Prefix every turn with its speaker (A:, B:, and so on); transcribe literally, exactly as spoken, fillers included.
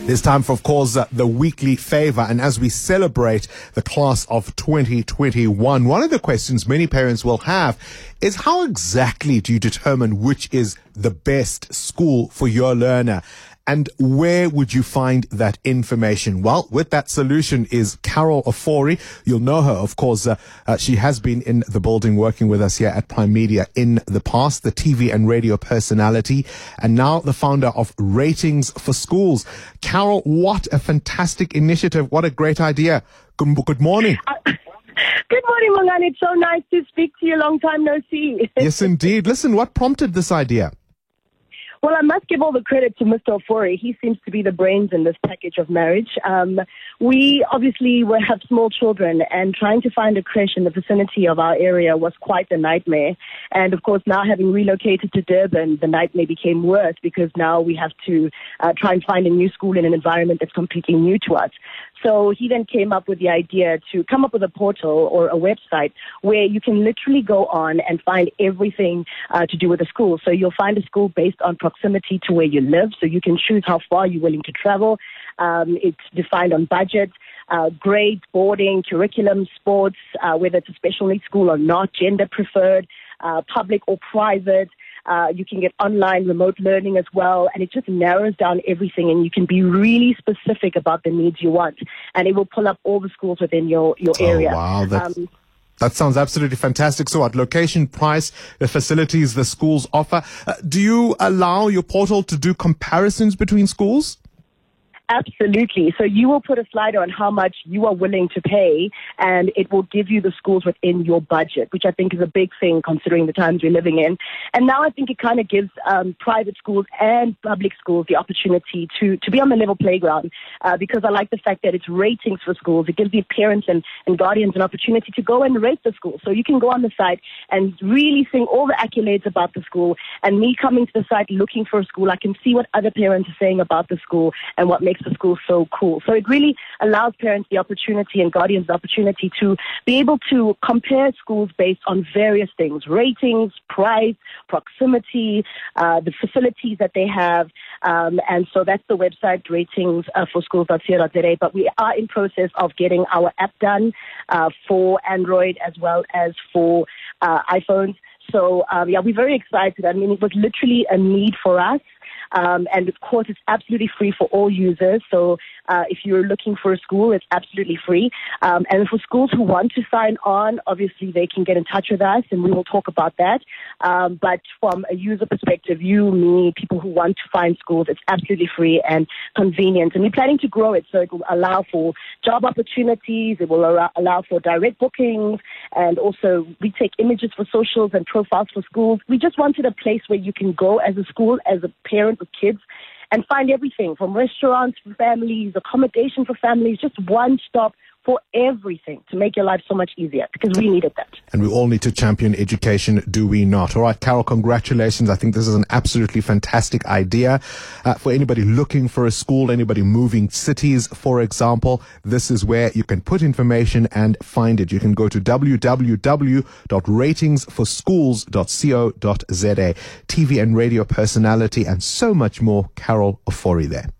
A: It's time for, of course, uh, the weekly favor. And as we celebrate the class of twenty twenty-one, one of the questions many parents will have is how exactly do you determine which is the best school for your learner? And where would you find that information? Well, with that solution is Carol Ofori. You'll know her, of course. Uh, uh, she has been in the building working with us here at Prime Media in the past, the T V and radio personality, and now the founder of Ratings for Schools. Carol, what a fantastic initiative. What a great idea. Good, good morning.
B: Good morning, Mongani. It's so nice to speak to you. Long time no see.
A: Yes, indeed. Listen, what prompted this idea?
B: Well, I must give all the credit to Mister Ofori. He seems to be the brains in this package of marriage. Um, we obviously were, have small children, and trying to find a creche in the vicinity of our area was quite a nightmare. And, of course, now having relocated to Durban, the nightmare became worse because now we have to uh, try and find a new school in an environment that's completely new to us. So he then came up with the idea to come up with a portal or a website where you can literally go on and find everything uh, to do with the school. So you'll find a school based on proximity to where you live. So you can choose how far you're willing to travel. Um, it's defined on budget, uh, grades, boarding, curriculum, sports, uh, whether it's a special needs school or not, gender preferred, uh, public or private. Uh, you can get online remote learning as well, and it just narrows down everything, and you can be really specific about the needs you want, and it will pull up all the schools within your, your area.
A: Oh, wow. That's,
B: um,
A: that sounds absolutely fantastic. So what, location, price, the facilities the schools offer. Uh, do you allow your portal to do comparisons between schools?
B: Absolutely. So you will put a slider on how much you are willing to pay, and it will give you the schools within your budget, which I think is a big thing considering the times we're living in. And now I think it kind of gives um, private schools and public schools the opportunity to, to be on the level playground uh, because I like the fact that it's ratings for schools. It gives the parents and, and guardians an opportunity to go and rate the school. So you can go on the site and really sing all the accolades about the school. And me coming to the site looking for a school, I can see what other parents are saying about the school and what makes the school so cool. So it really allows parents the opportunity and guardians the opportunity to be able to compare schools based on various things: ratings, price, proximity, uh, the facilities that they have. Um, and so that's the website, ratings uh, for schools dot co dot za. But we are in process of getting our app done uh, for Android as well as for uh, iPhones. So, um, yeah, we're very excited. I mean, it was literally a need for us. Um, and of course, it's absolutely free for all users. So uh, if you're looking for a school, it's absolutely free. Um, and for schools who want to sign on, obviously they can get in touch with us, and we will talk about that. Um, but from a user perspective, you, me, people who want to find schools, it's absolutely free and convenient. And we're planning to grow it so it will allow for job opportunities. It will allow, allow for direct bookings, and also we take images for socials and profiles for schools. We just wanted a place where you can go as a school, as a parent with kids, and find everything from restaurants for families, accommodation for families, just one stop for everything to make your life so much easier, because we needed that.
A: And we all need to champion education, do we not? All right, Carol, congratulations. I think this is an absolutely fantastic idea. Uh, for anybody looking for a school, anybody moving cities, for example, this is where you can put information and find it. You can go to w w w dot ratings for schools dot co dot za. T V and radio personality and so much more. Carol Ofori there.